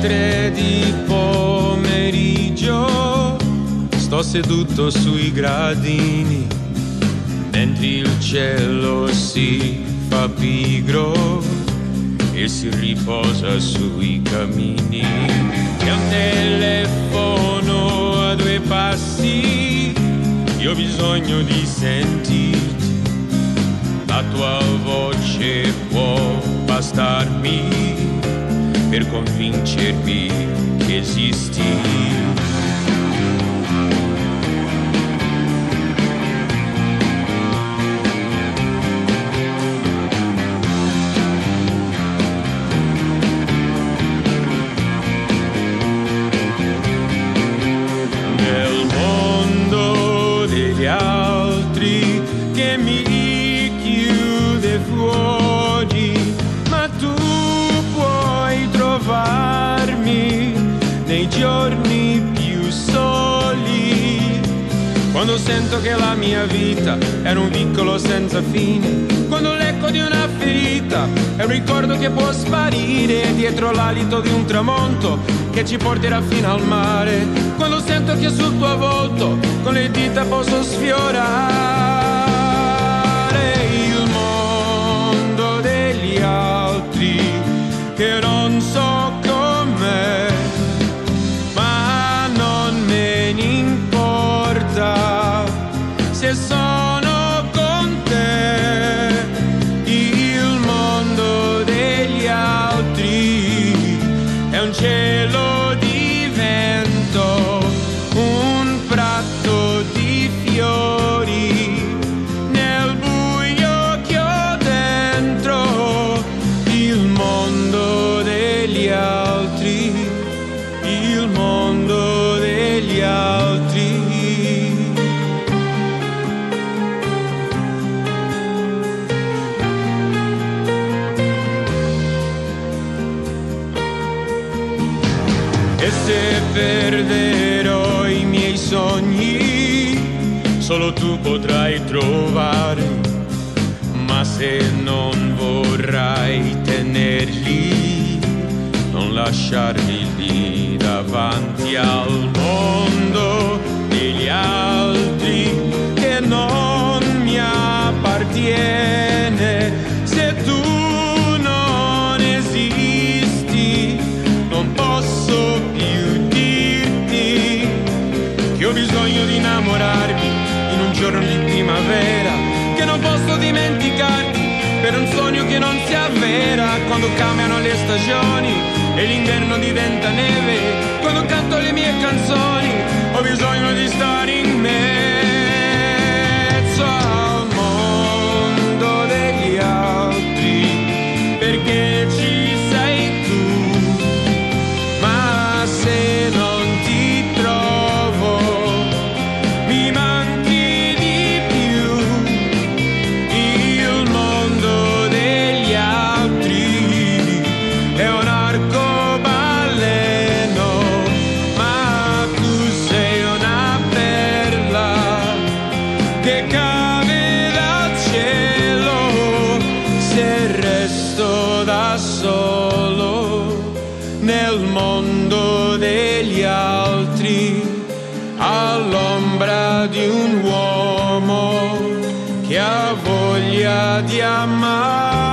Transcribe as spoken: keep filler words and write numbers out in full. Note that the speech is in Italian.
tre di pomeriggio sto seduto sui gradini mentre il cielo si fa pigro e si riposa sui camini. C'è un telefono a due passi, io ho bisogno di sentirti, la tua voce può bastarmi per convincermi che esisti. Nel mondo degli altri che mi chiude fuori, ma tu puoi trovarmi nei giorni più soli, quando sento che la mia vita era un vincolo senza fine, quando l'eco di una ferita è un ricordo che può sparire dietro l'alito di un tramonto che ci porterà fino al mare, quando sento che sul tuo volto con le dita posso sfiorare il mondo degli altri che non so com'è, ma non me ne importa se sono con te. Il mondo degli altri è un cielo di vento, un prato di fiori, nel buio che ho dentro. Il mondo degli altri, il mondo degli altri. E se perderò i miei sogni, solo tu potrai trovare, ma se non vorrai tenerli, non lasciarli lì davanti al mondo degli altri che non mi appartiene. Se tu non esisti, non posso più dirti che ho bisogno di innamorarmi in un giorno di primavera, che non posso dimenticarti per un sogno che non si avvera, quando cambiano le stagioni e l'inverno diventa neve, quando canto le mie canzoni ho bisogno di stare in mezzo al mondo degli altri, perché ci sei tu, ma se non ti trovo mi manchi di più. Il mondo degli altri è un arcobaleno, ma tu sei una perla che cade dal cielo. Se resto da solo nel mondo degli altri, all'ombra di un uomo che ha voglia di amare.